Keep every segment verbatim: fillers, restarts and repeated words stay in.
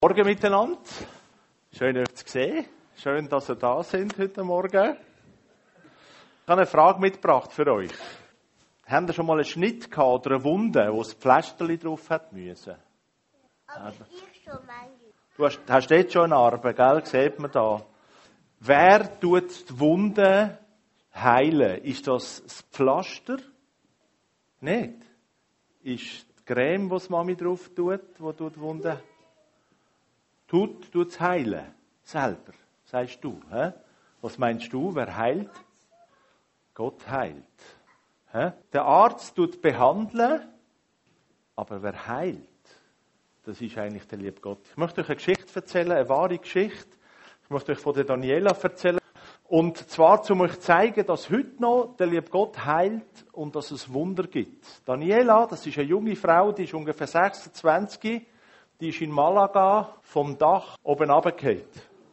Morgen miteinander. Schön, euch zu sehen. Schön, dass ihr da sind heute Morgen. Ich habe eine Frage mitgebracht für euch. Habt ihr schon mal einen Schnitt gehabt oder eine Wunde, wo das Pflasterli drauf hat müssen? Aber also, ich schon manchmal. Du hast, hast dort schon eine Narbe, gell? Sieht man da. Wer tut die Wunde heilen? Ist das das Pflaster? Nicht. Ist die Creme, die die Mami drauf tut, die die Wunde tut, tut es heilen. Selber, sagst du. He? Was meinst du, wer heilt? Gott heilt. He? Der Arzt tut behandeln, aber wer heilt? Das ist eigentlich der liebe Gott. Ich möchte euch eine Geschichte erzählen, eine wahre Geschichte. Ich möchte euch von der Daniela erzählen. Und zwar, um euch zu zeigen, dass heute noch der liebe Gott heilt und dass es Wunder gibt. Daniela, das ist eine junge Frau, die ist ungefähr sechsundzwanzig. Die ist in Malaga vom Dach oben runtergefallen.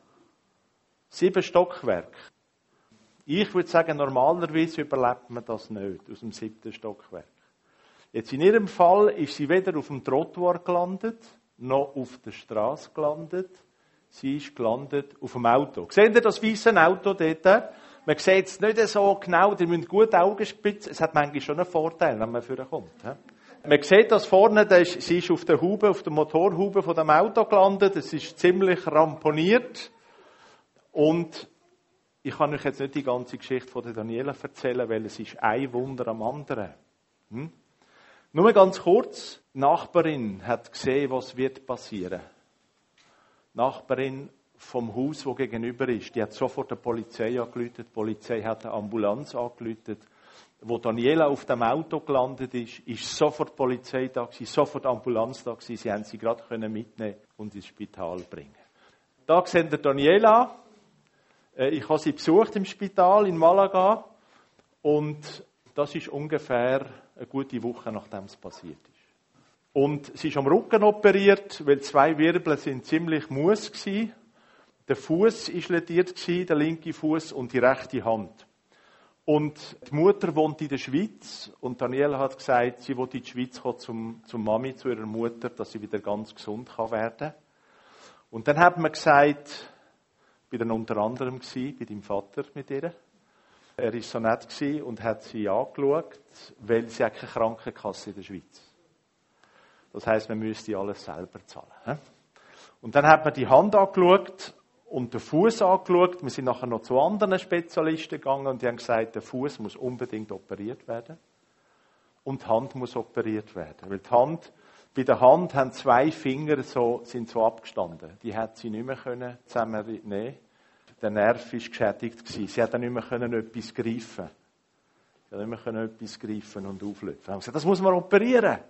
Sieben Stockwerke. Ich würde sagen, normalerweise überlebt man das nicht, aus dem siebten Stockwerk. Jetzt in ihrem Fall ist sie weder auf dem Trottoir gelandet, noch auf der Straße gelandet. Sie ist gelandet auf dem Auto. Seht ihr das weiße Auto dort? Man sieht es nicht so genau, ihr müsst gut Augen spitzen. Es hat manchmal schon einen Vorteil, wenn man vorkommt. Man sieht das vorne, ist, sie ist auf der Haube, auf der Motorhaube von dem Auto gelandet. Es ist ziemlich ramponiert. Und ich kann euch jetzt nicht die ganze Geschichte von der Daniela erzählen, weil es ist ein Wunder am anderen. Hm? Nur ganz kurz. Die Nachbarin hat gesehen, was wird passieren. Die Nachbarin vom Haus, wo gegenüber ist, die hat sofort die Polizei angerufen. Die Polizei hat eine Ambulanz angerufen. Wo Daniela auf dem Auto gelandet ist, ist sofort die Polizei da gewesen, sofort die Ambulanz da gewesen. Sie haben sie gerade mitnehmen und ins Spital bringen. Da sehen wir Daniela. Ich habe sie besucht im Spital in Malaga. Und das ist ungefähr eine gute Woche, nachdem es passiert ist. Und sie ist am Rücken operiert, weil zwei Wirbel sind ziemlich mus gewesen. Der Fuß ist lädiert gewesen, der linke Fuß und die rechte Hand. Und die Mutter wohnt in der Schweiz und Daniela hat gesagt, sie will in die Schweiz kommen zum, zum Mami, zu ihrer Mutter, dass sie wieder ganz gesund kann werden. Und dann hat man gesagt, ich war dann unter anderem gewesen, bei deinem Vater mit ihr. Er war so nett gewesen und hat sie angeschaut, weil sie hat keine Krankenkasse in der Schweiz. Das heisst, man müsste alles selber zahlen. Und dann hat man die Hand angeschaut und den Fuß angeschaut. Wir sind nachher noch zu anderen Spezialisten gegangen und die haben gesagt, der Fuß muss unbedingt operiert werden. Und die Hand muss operiert werden. Weil die Hand, bei der Hand haben zwei Finger so, sind so abgestanden. Die hat sie nicht mehr können zusammennehmen. Der Nerv war geschädigt gewesen. Sie hat dann nicht mehr können etwas greifen. Sie hat nicht mehr können etwas greifen und auflösen. Wir haben gesagt, das muss man operieren.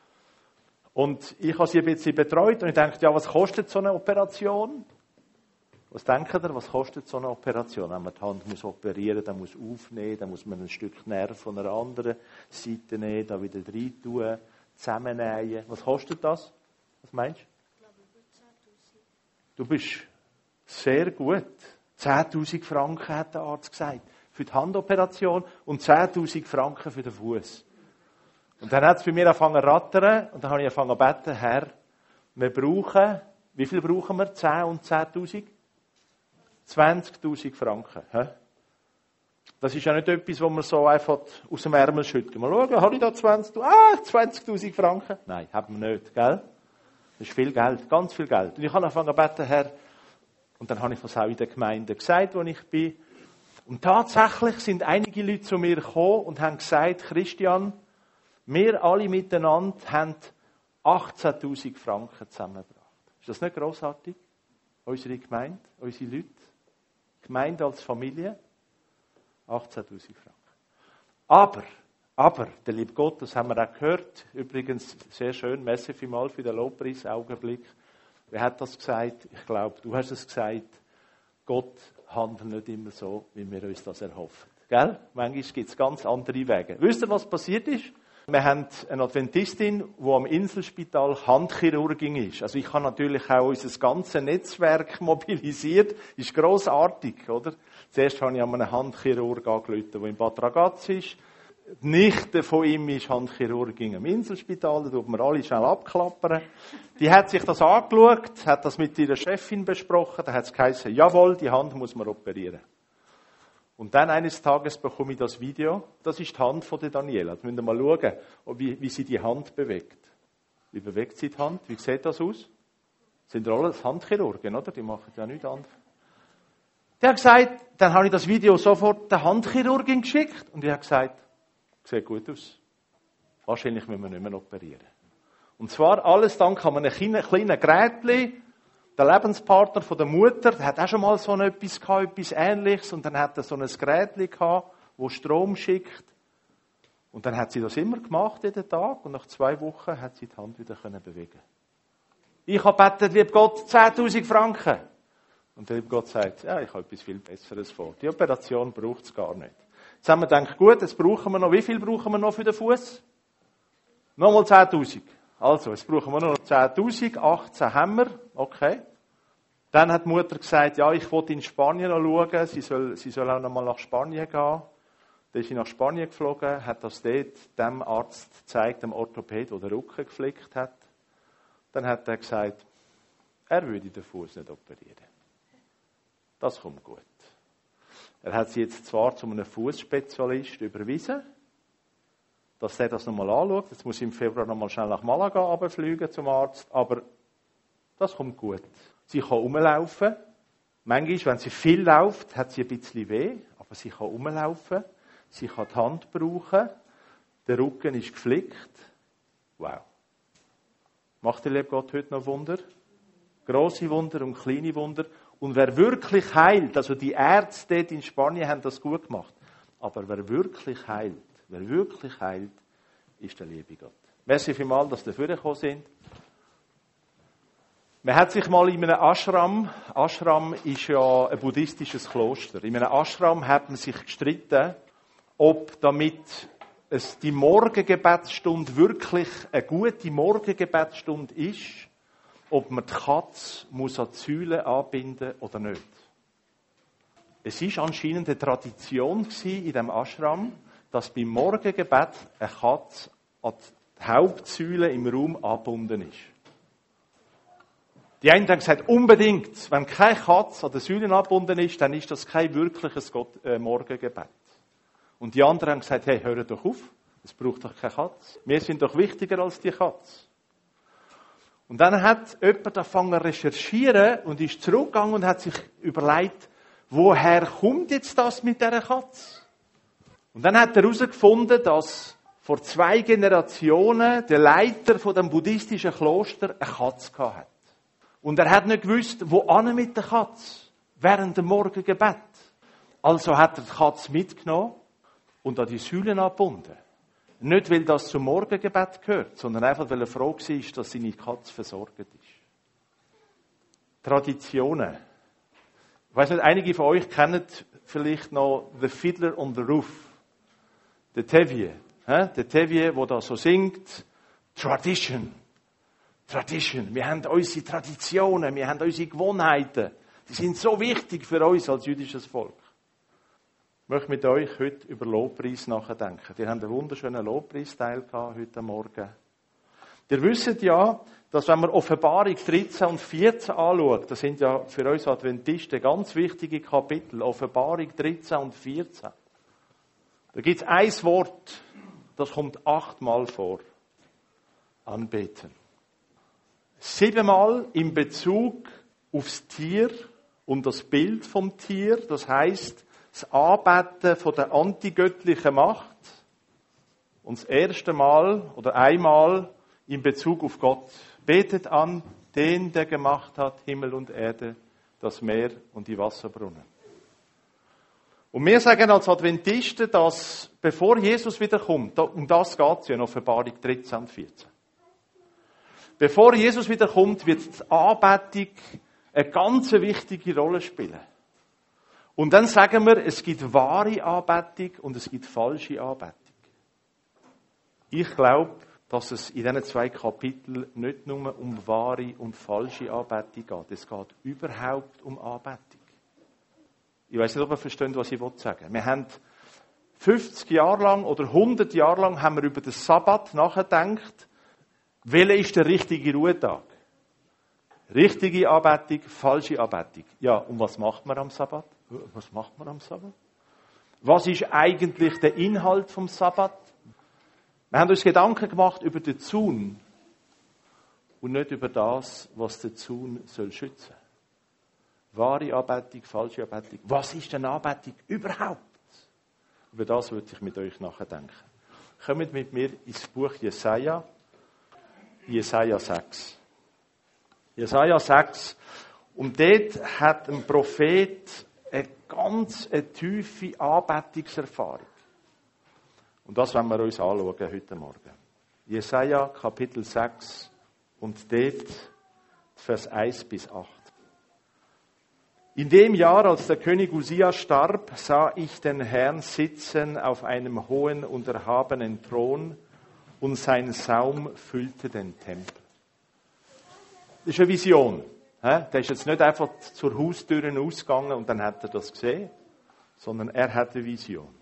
Und ich habe sie ein bisschen betreut und ich dachte, ja, was kostet so eine Operation? Was denkt ihr, was kostet so eine Operation? Wenn man die Hand muss operieren, dann muss aufnehmen, dann muss man ein Stück Nerv von einer anderen Seite nehmen, da wieder rein tun, zusammennähen. Was kostet das? Was meinst du? Ich glaube über zehntausend. Du bist sehr gut. zehntausend Franken, hat der Arzt gesagt, für die Handoperation und zehntausend Franken für den Fuß. Und dann hat es bei mir angefangen zu rattern und dann habe ich angefangen zu beten, Herr, wir brauchen, wie viel brauchen wir? zehn und zehntausend? zwanzigtausend Franken. He? Das ist ja nicht etwas, wo man so einfach aus dem Ärmel schüttet. Mal schauen, habe ich da zwanzigtausend? Ah, zwanzigtausend Franken? Nein, haben wir nicht, gell? Das ist viel Geld, ganz viel Geld. Und ich habe angefangen zu beten, Herr, und dann habe ich das auch in der Gemeinde gesagt, wo ich bin. Und tatsächlich sind einige Leute zu mir gekommen und haben gesagt, Christian, wir alle miteinander haben achtzehntausend Franken zusammengebracht. Ist das nicht grossartig? Unsere Gemeinde, unsere Leute, Gemeinde als Familie, achtzehntausend Franken. Aber, aber, der liebe Gott, das haben wir auch gehört, übrigens sehr schön, merci vielmals für den Lobpreis-Augenblick. Wer hat das gesagt? Ich glaube, du hast es gesagt, Gott handelt nicht immer so, wie wir uns das erhoffen. Gell? Manchmal gibt es ganz andere Wege. Wisst ihr, was passiert ist? Wir haben eine Adventistin, die am Inselspital Handchirurgin ist. Also ich habe natürlich auch unser ganzes Netzwerk mobilisiert. Ist grossartig, oder? Zuerst habe ich an einen Handchirurg angerufen, der in Bad Ragaz ist. Die Nichte von ihm ist Handchirurgin im Inselspital, da tut man alle schnell abklappern. Die hat sich das angeschaut, hat das mit ihrer Chefin besprochen, da hat es geheißen, jawohl, die Hand muss man operieren. Und dann eines Tages bekomme ich das Video, das ist die Hand von der Daniela. Jetzt müsst ihr mal schauen, wie, wie sie die Hand bewegt. Wie bewegt sie die Hand? Wie sieht das aus? Sind ja alles Handchirurgen, oder? Die machen ja nichts anderes. Der hat gesagt, dann habe ich das Video sofort der Handchirurgin geschickt und ich habe gesagt, sieht gut aus. Wahrscheinlich müssen wir nicht mehr operieren. Und zwar alles dank an einem kleinen, kleinen Gerätchen. Der Lebenspartner von der Mutter, der hat auch schon mal so etwas gehabt, etwas Ähnliches. Und dann hat er so ein Gerätchen gehabt, das Strom schickt. Und dann hat sie das immer gemacht, jeden Tag. Und nach zwei Wochen hat sie die Hand wieder bewegen. Ich habe gebetet, lieb Gott, zehntausend Franken. Und der liebe Gott sagt, ja, ich habe etwas viel Besseres vor. Die Operation braucht es gar nicht. Jetzt haben wir gedacht, gut, jetzt brauchen wir noch, wie viel brauchen wir noch für den Fuß? Nochmal zehntausend. Also, jetzt brauchen wir noch zehntausend, achtzehn haben wir, okay. Dann hat die Mutter gesagt, ja, ich wollte in Spanien noch schauen, sie soll, sie soll auch noch mal nach Spanien gehen. Dann ist sie nach Spanien geflogen, hat das dort dem Arzt gezeigt, dem Orthopäd, der den Rücken geflickt hat. Dann hat er gesagt, er würde den Fuß nicht operieren. Das kommt gut. Er hat sie jetzt zwar zu einem Fußspezialist überwiesen, dass er das nochmal anschaut. Jetzt muss ich im Februar nochmal schnell nach Malaga runterfliegen zum Arzt. Aber das kommt gut. Sie kann rumlaufen. Manchmal, wenn sie viel läuft, hat sie ein bisschen weh. Aber sie kann rumlaufen. Sie kann die Hand brauchen. Der Rücken ist geflickt. Wow. Macht der liebe Gott heute noch Wunder? Grosse Wunder und kleine Wunder. Und wer wirklich heilt, also die Ärzte dort in Spanien haben das gut gemacht. Aber wer wirklich heilt, Wer wirklich heilt, ist der liebe Gott. Merci vielmals, dass ihr dafür gekommen sind. Man hat sich mal in einem Ashram, Ashram ist ja ein buddhistisches Kloster, in einem Ashram hat man sich gestritten, ob damit es die Morgengebetsstunde wirklich eine gute Morgengebetsstunde ist, ob man die Katze muss an die Säule anbinden oder nicht. Es war anscheinend eine Tradition in diesem Ashram, dass beim Morgengebet eine Katze an die Hauptsäule im Raum angebunden ist. Die einen haben gesagt, unbedingt, wenn keine Katze an der Säule angebunden ist, dann ist das kein wirkliches Gott, äh, Morgengebet. Und die anderen haben gesagt, hey, hör doch auf, es braucht doch keine Katze. Wir sind doch wichtiger als die Katze. Und dann hat jemand angefangen zu recherchieren und ist zurückgegangen und hat sich überlegt, woher kommt jetzt das mit dieser Katze? Und dann hat er herausgefunden, dass vor zwei Generationen der Leiter von dem buddhistischen Kloster eine Katze hatte. Und er hat nicht gewusst, wo an mit der Katze während dem Morgengebet. Also hat er die Katze mitgenommen und an die Säulen angebunden. Nicht, weil das zum Morgengebet gehört, sondern einfach, weil er froh war, dass seine Katze versorgt ist. Traditionen. Ich weiss nicht, einige von euch kennen vielleicht noch The Fiddler on the Roof. Der Tevye. Der Tevye, der da so singt. Tradition. Tradition. Wir haben unsere Traditionen, wir haben unsere Gewohnheiten. Die sind so wichtig für uns als jüdisches Volk. Ich möchte mit euch heute über Lobpreis nachdenken. Wir haben einen wunderschönen Lobpreisteil gehabt heute Morgen. Ihr wisst ja, dass wenn man Offenbarung dreizehn und vierzehn anschaut, das sind ja für uns Adventisten ganz wichtige Kapitel, Offenbarung dreizehn und vierzehn. Da gibt es ein Wort, das kommt achtmal vor. Anbeten. Siebenmal in Bezug aufs Tier und das Bild vom Tier, das heisst, das Anbeten von der antigöttlichen Macht. Und das erste Mal oder einmal in Bezug auf Gott. Betet an den, der gemacht hat Himmel und Erde, das Meer und die Wasserbrunnen. Und wir sagen als Adventisten, dass bevor Jesus wiederkommt, um das geht es ja in Offenbarung dreizehn und vierzehn. Bevor Jesus wiederkommt, wird die Anbetung eine ganz wichtige Rolle spielen. Und dann sagen wir, es gibt wahre Anbetung und es gibt falsche Anbetung. Ich glaube, dass es in diesen zwei Kapiteln nicht nur um wahre und falsche Anbetung geht. Es geht überhaupt um Anbetung. Ich weiss nicht, ob ihr versteht, was ich sagen will. Wir haben fünfzig Jahre lang oder hundert Jahre lang haben wir über den Sabbat nachgedacht. Welcher ist der richtige Ruhetag? Richtige Anbetung, falsche Anbetung. Ja, und was macht man am Sabbat? Was macht man am Sabbat? Was ist eigentlich der Inhalt vom Sabbat? Wir haben uns Gedanken gemacht über den Zaun und nicht über das, was der Zaun soll schützen. Wahre Anbetung, falsche Anbetung. Was ist denn Anbetung überhaupt? Über das würde ich mit euch nachdenken. Kommt mit mir ins Buch Jesaja, Jesaja sechs. Jesaja sechs. Und dort hat ein Prophet eine ganz eine tiefe Anbetungserfahrung. Und das wollen wir uns anschauen heute Morgen. Jesaja Kapitel sechs und dort Vers eins bis acht. In dem Jahr, als der König Usia starb, sah ich den Herrn sitzen auf einem hohen und erhabenen Thron und sein Saum füllte den Tempel. Das ist eine Vision. Der ist jetzt nicht einfach zur Haustür ausgegangen und dann hat er das gesehen, sondern er hat eine Vision.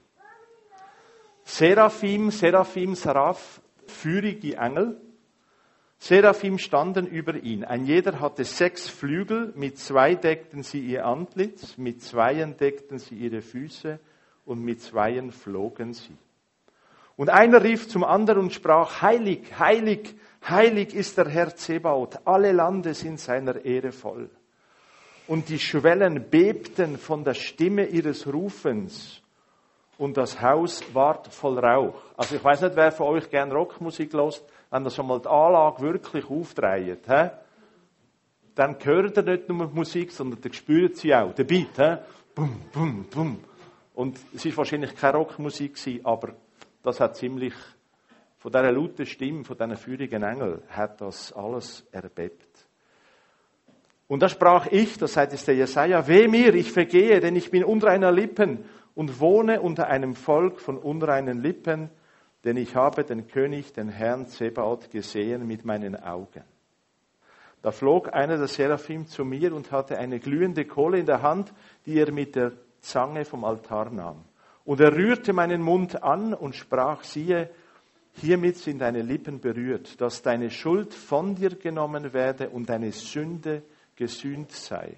Seraphim, Seraphim, Seraph, feurige Engel. Seraphim standen über ihn. Ein jeder hatte sechs Flügel, mit zwei deckten sie ihr Antlitz, mit zweien deckten sie ihre Füße und mit zweien flogen sie. Und einer rief zum anderen und sprach, heilig, heilig, heilig ist der Herr Zebaoth, alle Lande sind seiner Ehre voll. Und die Schwellen bebten von der Stimme ihres Rufens und das Haus ward voll Rauch. Also ich weiß nicht, wer von euch gerne Rockmusik hört, wenn ihr schon mal die Anlage wirklich aufdreht, he? Dann hört ihr nicht nur die Musik, sondern ihr spürt sie auch, den Beat. He? Bum, bum, bum. Und es war wahrscheinlich keine Rockmusik, aber das hat ziemlich, von dieser lauten Stimme, von diesen feurigen Engeln, hat das alles erbebt. Und da sprach ich, das sagt jetzt der Jesaja, weh mir, ich vergehe, denn ich bin unreiner Lippen und wohne unter einem Volk von unreinen Lippen, denn ich habe den König, den Herrn Zebaoth, gesehen mit meinen Augen. Da flog einer der Seraphim zu mir und hatte eine glühende Kohle in der Hand, die er mit der Zange vom Altar nahm. Und er rührte meinen Mund an und sprach, siehe, hiermit sind deine Lippen berührt, dass deine Schuld von dir genommen werde und deine Sünde gesühnt sei.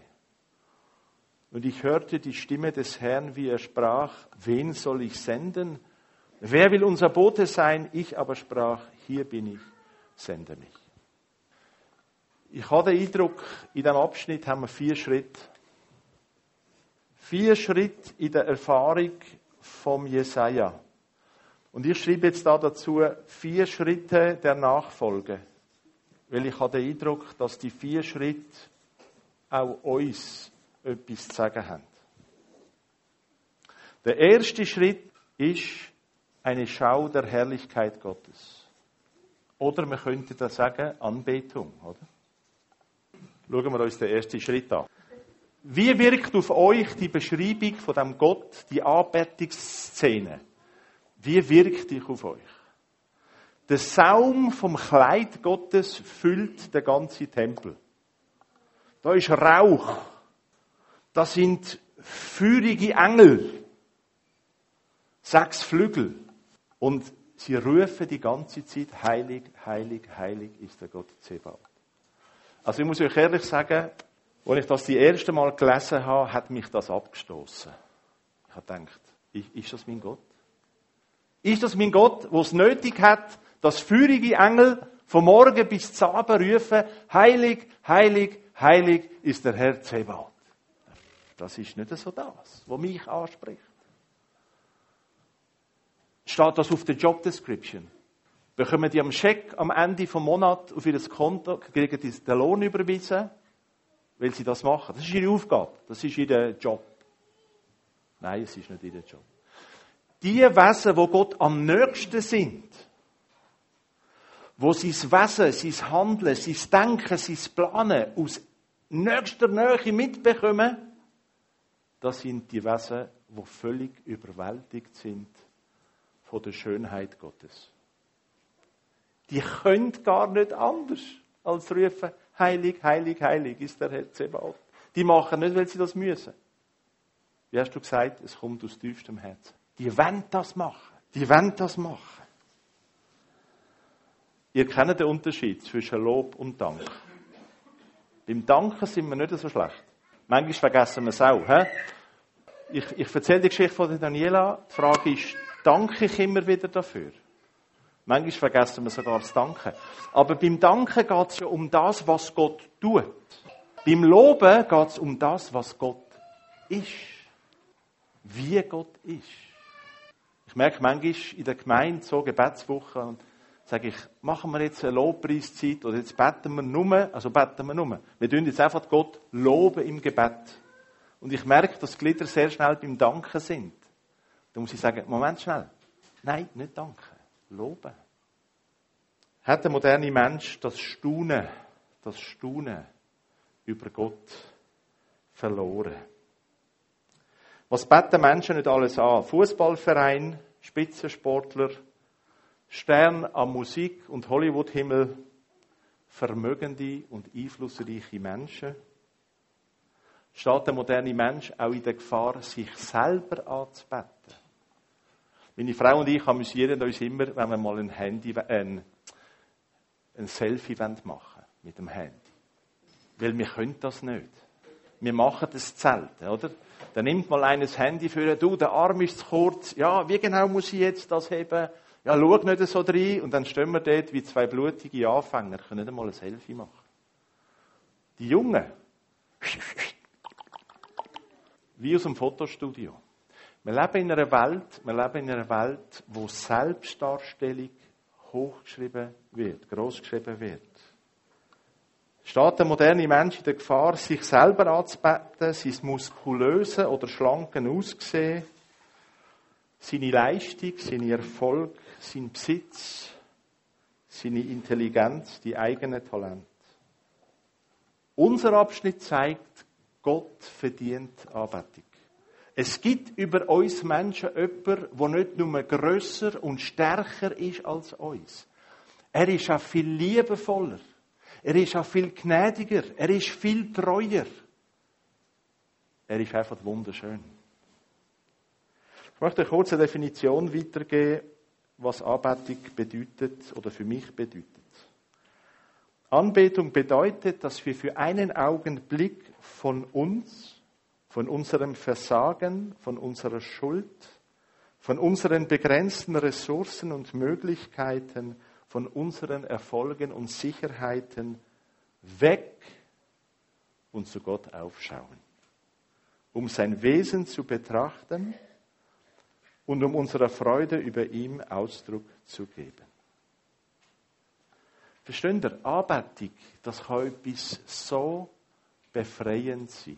Und ich hörte die Stimme des Herrn, wie er sprach, wen soll ich senden? Wer will unser Bote sein? Ich aber sprach, hier bin ich, sende mich. Ich habe den Eindruck, in diesem Abschnitt haben wir vier Schritte. Vier Schritte in der Erfahrung vom Jesaja. Und ich schreibe jetzt da dazu vier Schritte der Nachfolge. Weil ich habe den Eindruck, dass die vier Schritte auch uns etwas zu sagen haben. Der erste Schritt ist eine Schau der Herrlichkeit Gottes. Oder man könnte da sagen, Anbetung, oder? Schauen wir uns den ersten Schritt an. Wie wirkt auf euch die Beschreibung von dem Gott, die Anbetungsszene? Wie wirkt die auf euch? Der Saum vom Kleid Gottes füllt den ganzen Tempel. Da ist Rauch. Da sind feurige Engel. Sechs Flügel. Und sie rufen die ganze Zeit, heilig, heilig, heilig ist der Gott Zebaoth. Also ich muss euch ehrlich sagen, als ich das die erste Mal gelesen habe, hat mich das abgestoßen. Ich habe gedacht, ist das mein Gott? Ist das mein Gott, der es nötig hat, dass feurige Engel vom Morgen bis zum Abend rufen, heilig, heilig, heilig ist der Herr Zebaoth. Das ist nicht so das, was mich anspricht. Steht das auf der Job Description? Bekommen die am Scheck am Ende des Monats auf ihr Konto, kriegen die den Lohn überwiesen, weil sie das machen. Das ist ihre Aufgabe, das ist ihr Job. Nein, es ist nicht ihr Job. Die Wesen, wo Gott am nächsten sind, wo sein Wesen, sein Handeln, sein Denken, sein Planen aus nächster Nähe mitbekommen, das sind die Wesen, die völlig überwältigt sind von der Schönheit Gottes. Die können gar nicht anders als rufen, heilig, heilig, heilig ist der Herr Zebaoth. Die machen nicht, weil sie das müssen. Wie hast du gesagt, es kommt aus tiefstem Herzen. Die wollen das machen. Die wollen das machen. Ihr kennt den Unterschied zwischen Lob und Dank. Beim Danken sind wir nicht so schlecht. Manchmal vergessen wir es auch. He? Ich, ich erzähle die Geschichte von Daniela. Die Frage ist, danke ich immer wieder dafür? Manchmal vergessen wir sogar das Danken. Aber beim Danken geht es ja um das, was Gott tut. Beim Loben geht es um das, was Gott ist. Wie Gott ist. Ich merke manchmal in der Gemeinde, so Gebetswoche, sage ich, machen wir jetzt eine Lobpreiszeit oder jetzt beten wir nur, also beten wir nur. Wir tun jetzt einfach Gott loben im Gebet. Und ich merke, dass die Glieder sehr schnell beim Danken sind. Da muss ich sagen, Moment schnell. Nein, nicht danken. Loben. Hat der moderne Mensch das Staunen, das Staunen über Gott verloren? Was beten Menschen nicht alles an? Fußballverein, Spitzensportler, Stern am Musik- und Hollywood-Himmel, vermögende und einflussreiche Menschen. Steht der moderne Mensch auch in der Gefahr, sich selber anzubeten? Meine Frau und ich amüsieren uns immer, wenn wir mal ein Handy, äh, ein, ein Selfie machen wollen mit dem Handy. Weil wir können das nicht. Wir machen das selten, oder? Dann nimmt mal eines Handy für, du, der Arm ist zu kurz. Ja, wie genau muss ich jetzt das heben? Ja, schau nicht so rein. Und dann stehen wir dort wie zwei blutige Anfänger, können nicht einmal ein Selfie machen. Die Jungen, wie aus dem Fotostudio. Wir leben in einer Welt, wir leben in einer Welt, wo Selbstdarstellung hochgeschrieben wird, großgeschrieben wird. Steht der moderne Mensch in der Gefahr, sich selber anzubeten, sein muskulöse oder schlanken Aussehen, seine Leistung, seinen Erfolg, sein Besitz, seine Intelligenz, die eigenen Talente. Unser Abschnitt zeigt, Gott verdient Anbetung. Es gibt über uns Menschen jemanden, der nicht nur grösser und stärker ist als uns. Er ist auch viel liebevoller. Er ist auch viel gnädiger. Er ist viel treuer. Er ist einfach wunderschön. Ich möchte eine kurze Definition weitergeben, was Anbetung bedeutet oder für mich bedeutet. Anbetung bedeutet, dass wir für einen Augenblick von uns, von unserem Versagen, von unserer Schuld, von unseren begrenzten Ressourcen und Möglichkeiten, von unseren Erfolgen und Sicherheiten weg und zu Gott aufschauen, um sein Wesen zu betrachten und um unserer Freude über ihn Ausdruck zu geben. Versteht ihr? Anbetung, das kann etwas so befreiend sein.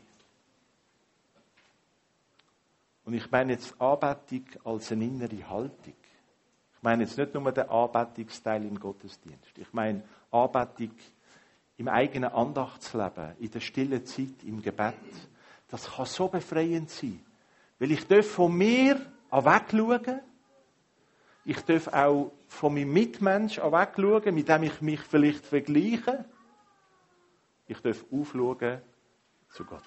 Und ich meine jetzt Anbetung als eine innere Haltung. Ich meine jetzt nicht nur den Anbetungsteil im Gottesdienst. Ich meine Anbetung im eigenen Andachtsleben, in der stillen Zeit, im Gebet. Das kann so befreiend sein. Weil ich darf von mir wegschauen. Ich darf auch von meinem Mitmenschen wegschauen, mit dem ich mich vielleicht vergleiche. Ich darf aufschauen zu Gott.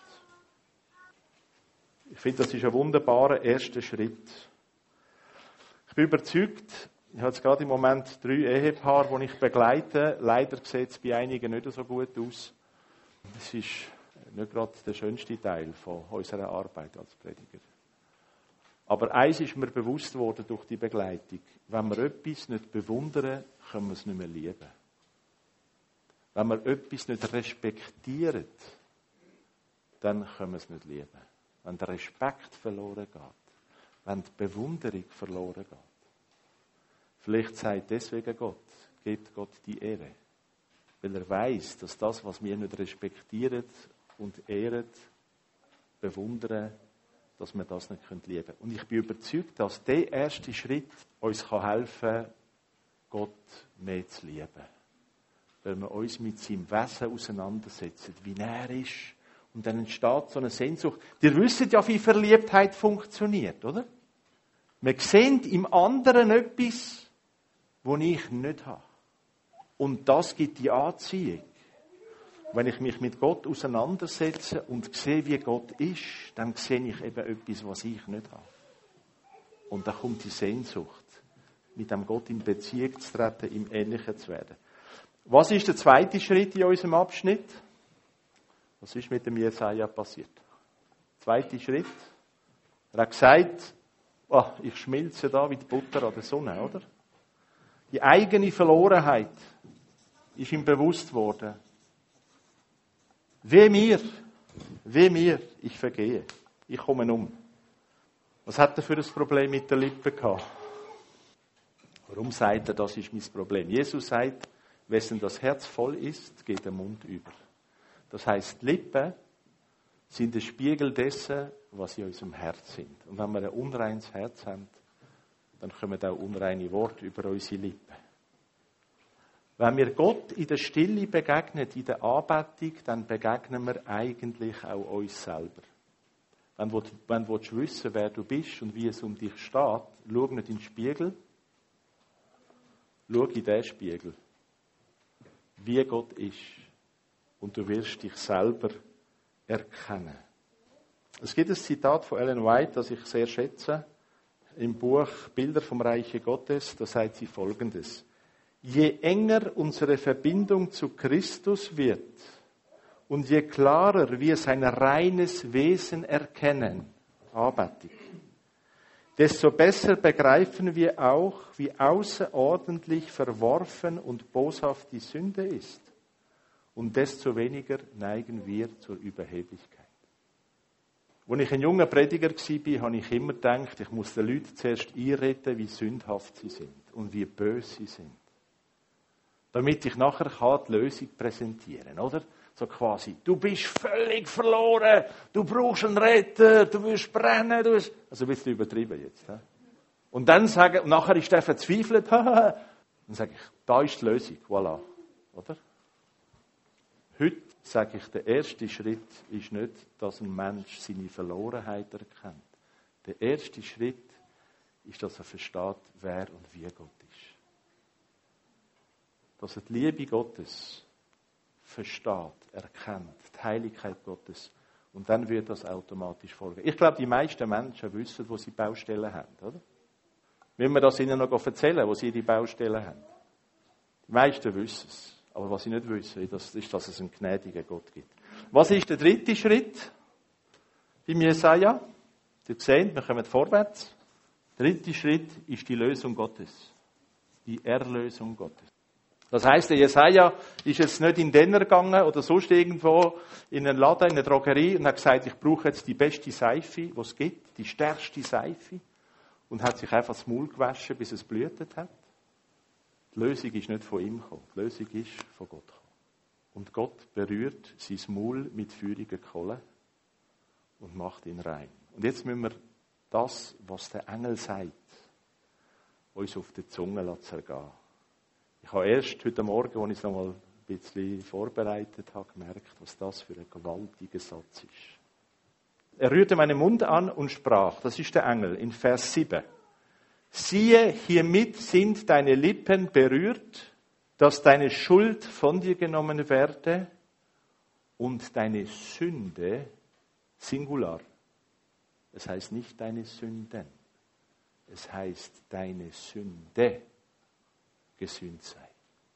Ich finde, das ist ein wunderbarer erster Schritt. Ich bin überzeugt, ich habe jetzt gerade im Moment drei Ehepaare, die ich begleite. Leider sieht es bei einigen nicht so gut aus. Das ist nicht gerade der schönste Teil von unserer Arbeit als Prediger. Aber eins ist mir bewusst worden durch die Begleitung. Wenn wir etwas nicht bewundern, können wir es nicht mehr lieben. Wenn wir etwas nicht respektieren, dann können wir es nicht lieben. Wenn der Respekt verloren geht, wenn die Bewunderung verloren geht. Vielleicht sagt deswegen Gott, gebt Gott die Ehre. Weil er weiß, dass das, was wir nicht respektieren und ehren, bewundern, dass wir das nicht lieben können. Und ich bin überzeugt, dass der erste Schritt uns helfen kann, Gott mehr zu lieben. Weil wir uns mit seinem Wesen auseinandersetzen, wie er ist. Und dann entsteht so eine Sehnsucht. Ihr wisst ja, wie Verliebtheit funktioniert, oder? Wir sehen im anderen etwas, das ich nicht habe. Und das gibt die Anziehung. Wenn ich mich mit Gott auseinandersetze und sehe, wie Gott ist, dann sehe ich eben etwas, was ich nicht habe. Und da kommt die Sehnsucht, mit dem Gott in Beziehung zu treten, ihm ähnlicher zu werden. Was ist der zweite Schritt in unserem Abschnitt? Was ist mit dem Jesaja passiert? Zweiter Schritt. Er hat gesagt, oh, ich schmilze da wie die Butter an der Sonne, oder? Die eigene Verlorenheit ist ihm bewusst worden. Weh mir, weh mir, ich vergehe, ich komme um. Was hat er für ein Problem mit der Lippe gehabt? Warum sagt er, das ist mein Problem? Jesus sagt, wessen das Herz voll ist, geht der Mund über. Das heisst, die Lippen sind der Spiegel dessen, was in unserem Herz sind. Und wenn wir ein unreines Herz haben, dann kommen auch unreine Worte über unsere Lippen. Wenn wir Gott in der Stille begegnen, in der Anbetung, dann begegnen wir eigentlich auch uns selber. Wenn du, wenn du wissen willst, wer du bist und wie es um dich steht, schau nicht in den Spiegel, schau in den Spiegel, wie Gott ist. Und du wirst dich selber erkennen. Es gibt ein Zitat von Ellen White, das ich sehr schätze, im Buch Bilder vom Reiche Gottes, da sagt sie Folgendes. Je enger unsere Verbindung zu Christus wird und je klarer wir sein reines Wesen erkennen, Anbetung, desto besser begreifen wir auch, wie außerordentlich verworfen und boshaft die Sünde ist. Und desto weniger neigen wir zur Überheblichkeit. Als ich ein junger Prediger war, habe ich immer gedacht, ich muss den Leuten zuerst einreden, wie sündhaft sie sind und wie böse sie sind. Damit ich nachher die Lösung präsentieren kann, oder? So quasi, du bist völlig verloren, du brauchst einen Retter, du wirst brennen, du wirst... Also ein bisschen übertrieben jetzt. He? Und dann sagen, und nachher ist der verzweifelt, dann sage ich, da ist die Lösung, voilà. Oder? Heute sage ich, der erste Schritt ist nicht, dass ein Mensch seine Verlorenheit erkennt. Der erste Schritt ist, dass er versteht, wer und wie Gott ist. Dass er die Liebe Gottes versteht, erkennt, die Heiligkeit Gottes. Und dann wird das automatisch folgen. Ich glaube, die meisten Menschen wissen, wo sie Baustellen haben, oder? Wenn wir das ihnen noch erzählen, wo sie die Baustellen haben. Die meisten wissen es. Aber was sie nicht wissen, das ist, dass es einen gnädigen Gott gibt. Was ist der dritte Schritt beim Jesaja? Ihr seht, wir kommen vorwärts. Der dritte Schritt ist die Lösung Gottes. Die Erlösung Gottes. Das heisst, der Jesaja ist jetzt nicht in den Denner gegangen oder sonst irgendwo in einen Laden, in eine Drogerie und hat gesagt, ich brauche jetzt die beste Seife, die es gibt, die stärkste Seife. Und hat sich einfach das Maul gewaschen, bis es blühtet hat. Die Lösung ist nicht von ihm gekommen. Die Lösung ist von Gott gekommen. Und Gott berührt sein Maul mit feurigen Kohlen und macht ihn rein. Und jetzt müssen wir das, was der Engel sagt, uns auf die Zunge zergehen. Ich habe erst heute Morgen, als ich es noch mal ein bisschen vorbereitet habe, gemerkt, was das für ein gewaltiger Satz ist. Er rührte meinen Mund an und sprach, das ist der Engel, in Vers sieben. Siehe, hiermit sind deine Lippen berührt, dass deine Schuld von dir genommen werde und deine Sünde, Singular. Es heißt nicht deine Sünden, es heißt deine Sünde gesühnt sei.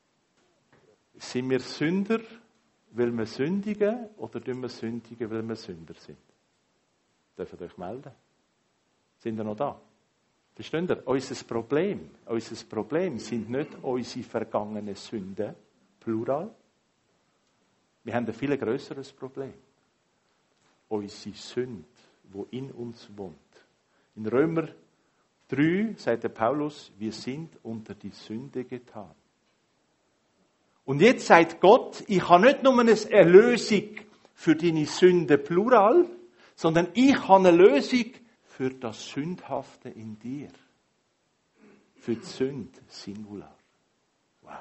Sind wir Sünder, weil wir sündigen, oder tun wir sündigen, weil wir Sünder sind? Dürft ihr euch melden? Sind wir noch da? Versteht ihr? Unser Problem, unser Problem sind nicht unsere vergangenen Sünden, plural. Wir haben ein viel grösseres Problem. Unsere Sünde, die in uns wohnt. In Römer drei sagt der Paulus, wir sind unter die Sünde getan. Und jetzt sagt Gott, ich habe nicht nur eine Erlösung für deine Sünde, plural, sondern ich habe eine Lösung für das Sündhafte in dir. Für die Sünde, Singular. Wow.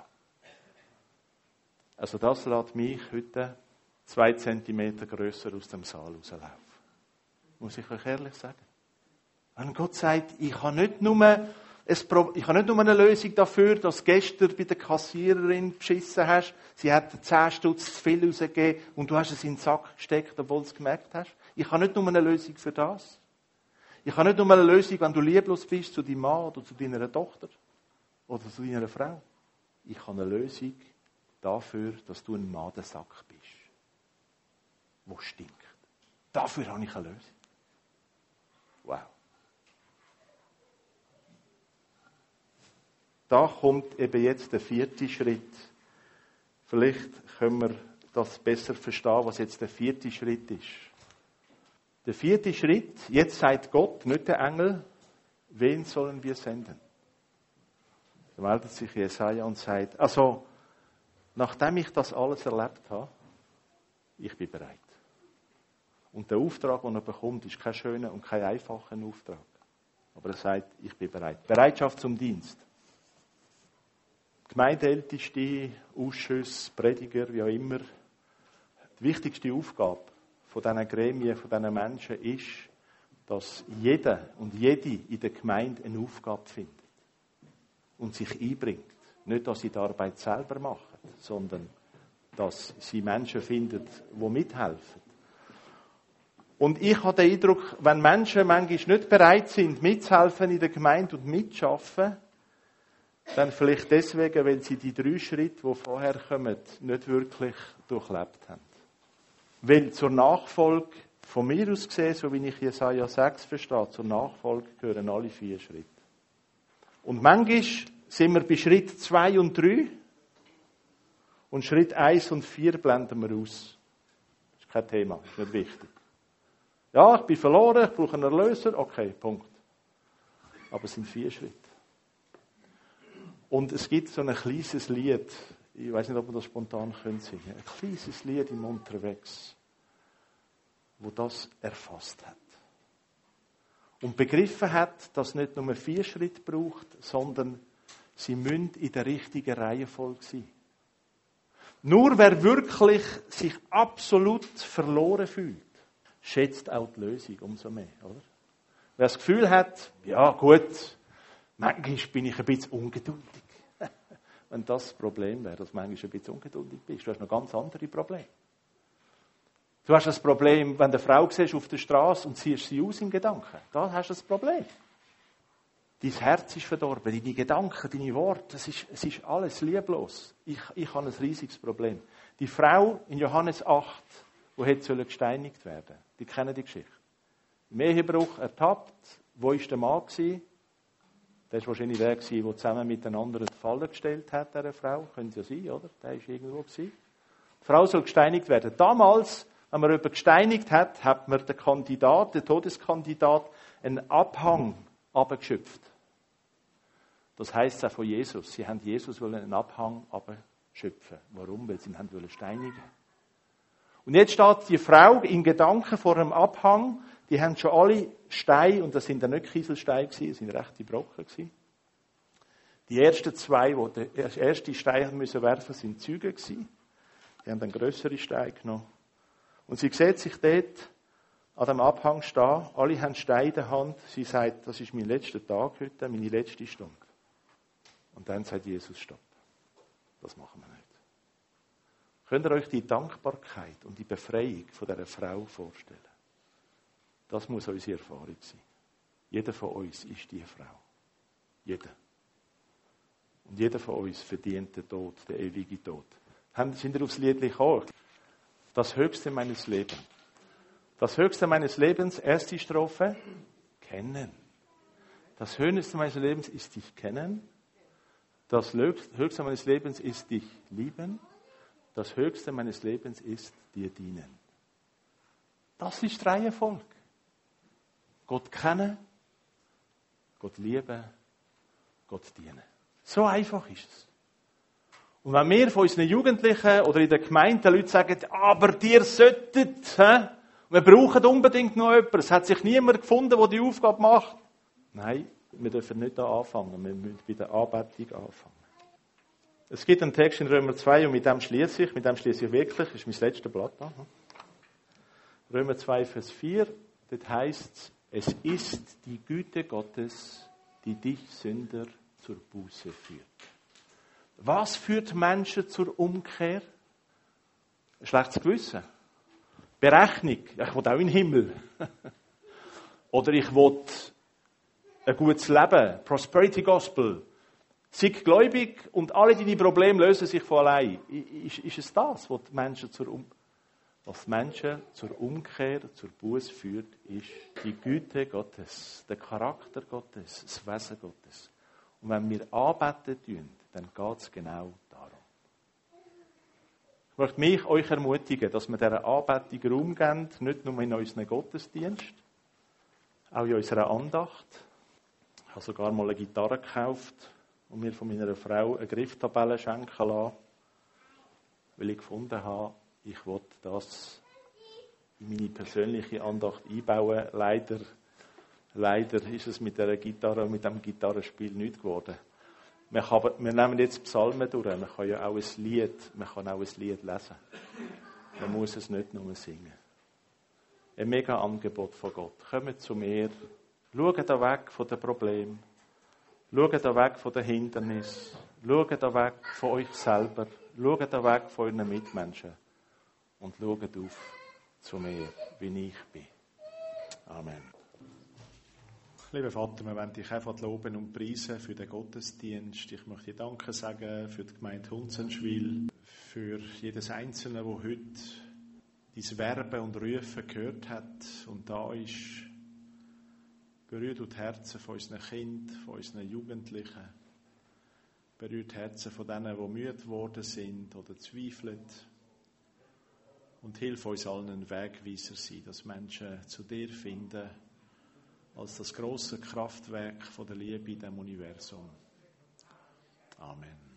Also das lässt mich heute zwei Zentimeter grösser aus dem Saal rauslaufen. Muss ich euch ehrlich sagen. Wenn Gott sagt, ich habe nicht nur, ein Pro- ich habe nicht nur eine Lösung dafür, dass du gestern bei der Kassiererin beschissen hast, sie hat zehn Stutz zu viel rausgegeben und du hast es in den Sack gesteckt, obwohl du es gemerkt hast. Ich habe nicht nur eine Lösung für das. Ich habe nicht nur eine Lösung, wenn du lieblos bist zu deinem Mann oder zu deiner Tochter oder zu deiner Frau. Ich habe eine Lösung dafür, dass du ein Madensack bist, der stinkt. Dafür habe ich eine Lösung. Wow. Da kommt eben jetzt der vierte Schritt. Vielleicht können wir das besser verstehen, was jetzt der vierte Schritt ist. Der vierte Schritt, jetzt sagt Gott, nicht der Engel, wen sollen wir senden? Da meldet sich Jesaja und sagt, also, nachdem ich das alles erlebt habe, ich bin bereit. Und der Auftrag, den er bekommt, ist kein schöner und kein einfacher Auftrag. Aber er sagt, ich bin bereit. Bereitschaft zum Dienst. Gemeindeälteste, Ausschüsse, Prediger, wie auch immer. Die wichtigste Aufgabe von diesen Gremien, von diesen Menschen ist, dass jeder und jede in der Gemeinde eine Aufgabe findet und sich einbringt. Nicht, dass sie die Arbeit selber machen, sondern dass sie Menschen finden, die mithelfen. Und ich habe den Eindruck, wenn Menschen manchmal nicht bereit sind, mitzuhelfen in der Gemeinde und mitzuarbeiten, dann vielleicht deswegen, weil sie die drei Schritte, die vorher kommen, nicht wirklich durchlebt haben. Weil zur Nachfolge, von mir aus gesehen, so wie ich Jesaja sechs verstehe, zur Nachfolge gehören alle vier Schritte. Und manchmal sind wir bei Schritt zwei und drei und Schritt eins und vier blenden wir aus. Das ist kein Thema, ist nicht wichtig. Ja, ich bin verloren, ich brauche einen Erlöser, okay, Punkt. Aber es sind vier Schritte. Und es gibt so ein kleines Lied, ich weiß nicht, ob wir das spontan singen können, ein kleines Lied im Unterwegs, wo das erfasst hat. Und begriffen hat, dass es nicht nur vier Schritte braucht, sondern sie müssen in der richtigen Reihenfolge sein. Nur wer wirklich sich absolut verloren fühlt, schätzt auch die Lösung umso mehr, oder? Wer das Gefühl hat, ja gut, manchmal bin ich ein bisschen ungeduldig. Wenn das das Problem wäre, dass du manchmal ein bisschen ungeduldig bist. Du hast noch ganz andere Probleme. Du hast das Problem, wenn du eine Frau siehst auf der Straße und ziehst sie aus in Gedanken. Da hast du das Problem. Dein Herz ist verdorben, deine Gedanken, deine Worte, es ist, es ist alles lieblos. Ich, ich habe ein riesiges Problem. Die Frau in Johannes acht, die hätte gesteinigt werden, die kennen die Geschichte. Im Ehebruch ertappt, wo war der Mann gewesen? Der war wahrscheinlich der, der zusammen mit den anderen die Falle gestellt hat, dieser Frau. Könnte ja sein, oder? Der war irgendwo gewesen. Die Frau soll gesteinigt werden. Damals, wenn man jemanden gesteinigt hat, hat man den Kandidat, den Todeskandidat, einen Abhang abgeschöpft. Das heisst auch von Jesus. Sie haben Jesus einen Abhang abschöpfen. Warum? Weil sie ihn haben steinigen. Und jetzt steht die Frau in Gedanken vor einem Abhang. Die haben schon alle Steine, und das sind dann nicht Kieselsteine gewesen, das sind rechte Brocken gewesen. Die ersten zwei, die den ersten Stein müssen werfen, sind Zeugen gewesen. Die haben dann grössere Steine genommen. Und sie sieht sich dort an dem Abhang stehen. Alle haben Steine in der Hand. Sie sagt, das ist mein letzter Tag heute, meine letzte Stunde. Und dann sagt Jesus, stopp. Das machen wir nicht. Könnt ihr euch die Dankbarkeit und die Befreiung von dieser Frau vorstellen? Das muss unsere Erfahrung sein. Jeder von uns ist diese Frau. Jeder. Und jeder von uns verdient den Tod, den ewigen Tod. Sind wir aufs Lied gekommen? Das Höchste meines Lebens. Das Höchste meines Lebens, erste Strophe, kennen. Das Höchste meines Lebens ist dich kennen. Das Höchste meines Lebens ist dich lieben. Das Höchste meines Lebens ist dir dienen. Das ist die Reihenfolge. Gott kennen, Gott lieben, Gott dienen. So einfach ist es. Und wenn wir von unseren Jugendlichen oder in der Gemeinde den Leuten sagen, aber dir solltet, he? Wir brauchen unbedingt noch jemanden, es hat sich niemand gefunden, der die Aufgabe macht. Nein, wir dürfen nicht da anfangen, wir müssen bei der Anbetung anfangen. Es gibt einen Text in Römer zwei, und mit dem schließe ich, mit dem schließe ich wirklich, das ist mein letztes Blatt da. Römer zwei, Vers vier, dort heisst es, es ist die Güte Gottes, die dich Sünder zur Buße führt. Was führt Menschen zur Umkehr? Ein schlechtes Gewissen. Berechnung. Ja, ich will auch in den Himmel. Oder ich will ein gutes Leben, Prosperity Gospel. Sei gläubig und alle deine Probleme lösen sich von allein. Ist, ist es das, was die Menschen zur, um was die Menschen zur Umkehr, zur Buße führt, ist die Güte Gottes, der Charakter Gottes, das Wesen Gottes. Und wenn wir anbeten tun, dann geht es genau darum. Ich möchte mich euch ermutigen, dass wir dieser Anbetung Raum geben, nicht nur in unserem Gottesdienst, auch in unserer Andacht. Ich habe sogar mal eine Gitarre gekauft und mir von meiner Frau eine Grifftabelle schenken lassen, weil ich gefunden habe, ich will das in meine persönliche Andacht einbauen. Leider, leider ist es mit der Gitarre und mit dem Gitarrenspiel nicht geworden. Wir, kann, wir nehmen jetzt Psalmen durch. Man kann ja auch ein Lied, man kann auch ein Lied lesen. Man muss es nicht nur singen. Ein mega Angebot von Gott. Kommt zu mir, schaut da weg von den Problemen, schaut da weg von den Hindernissen, schaut da weg von euch selber, schaut da weg von euren Mitmenschen und schaut auf zu mir, wie ich bin. Amen. Lieber Vater, wir wollen dich einfach loben und preisen für den Gottesdienst. Ich möchte dir Danke sagen für die Gemeinde Hunzenschwil, für jedes Einzelne, das heute dein Werben und Rufen gehört hat und da ist. Berührt die Herzen von unseren Kindern, von unseren Jugendlichen. Berührt die Herzen von denen, die müde geworden sind oder zweifeln. Und hilf uns allen ein Wegweiser sein, dass Menschen zu dir finden, als das grosse Kraftwerk von der Liebe in diesem Universum. Amen.